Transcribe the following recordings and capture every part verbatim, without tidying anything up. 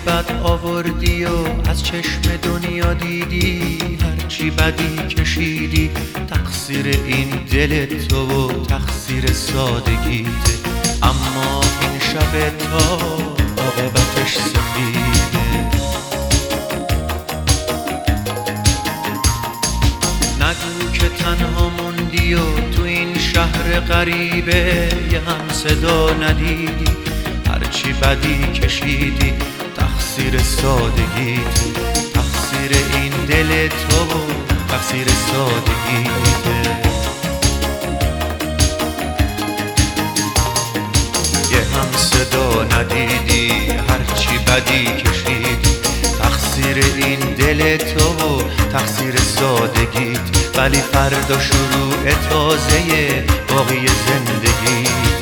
بد آوردی و از چشم دنیا دیدی، هرچی بدی کشیدی تقصیر این دل تو و تقصیر سادگیته. اما این شب تا عاقبتش سفیده. نگو که تنها موندی و تو این شهر غریبه یه هم صدا ندیدی، هرچی بدی کشیدی تقصیر سادگیت، تقصیر این دل تو و تقصیر سادگیت. یه هم صدا ندیدی، هرچی بدی کشیدی تقصیر این دل تو و تقصیر سادگیت. ولی فردا شروع تازه باقی زندگیت.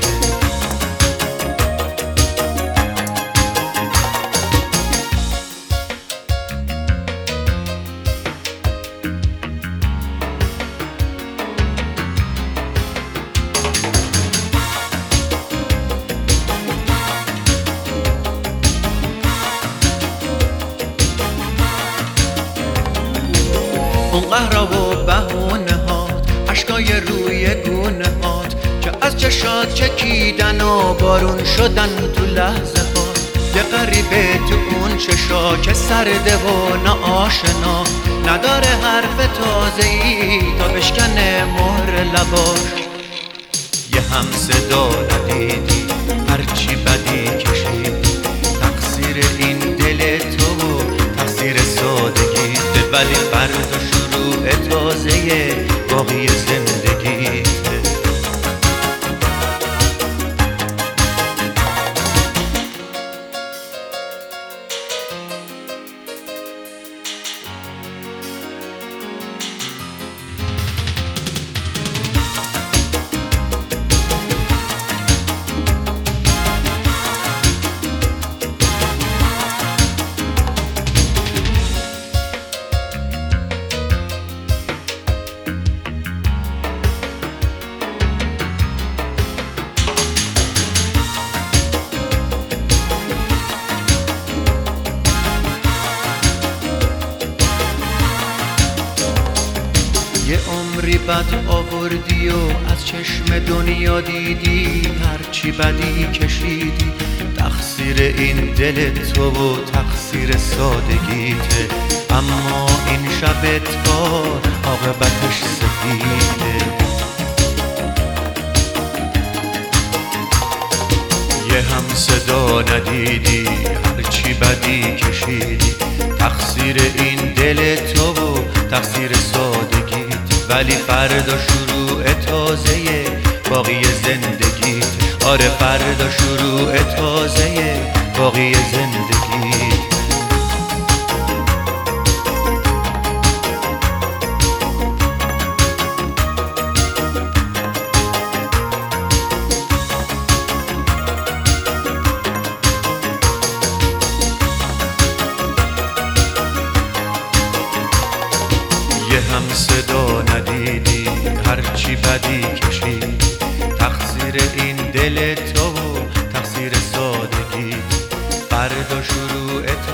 اون قهرا و بهونه هات، عشقای روی گونه هات که از چشات چکیدن و بارون شدن تو لحظه هات. یه غریبه تو اون چشا که سرده و ناآشنا، نداره حرف تازه‌ای تا بشکنه مهر لباش. یه هم صدا ندیدی، هرچی بدی کشیدی تقصیر این دل تو و تقصیر سادگیت. ولی فردا شروع تازه باقی زندگیت. یه عمری بد آوردی و از چشم دنیا دیدی، هرچی بدی کشیدی تقصیر این دل تو و تقصیر سادگیته. اما این شب تار عاقبتش سفیده. یه هم صدا ندیدی، هرچی بدی کشیدی تقصیر این دل تو و تقصیر سادگیت. ولی فردا شروع تازه باقی زندگیت. آره فردا شروع تازه باقی زندگیت. یه هم صدا ندیدی، هرچی بدی کشیدی تقصیر این دل تو و تقصیر سادگیت. فردا شروع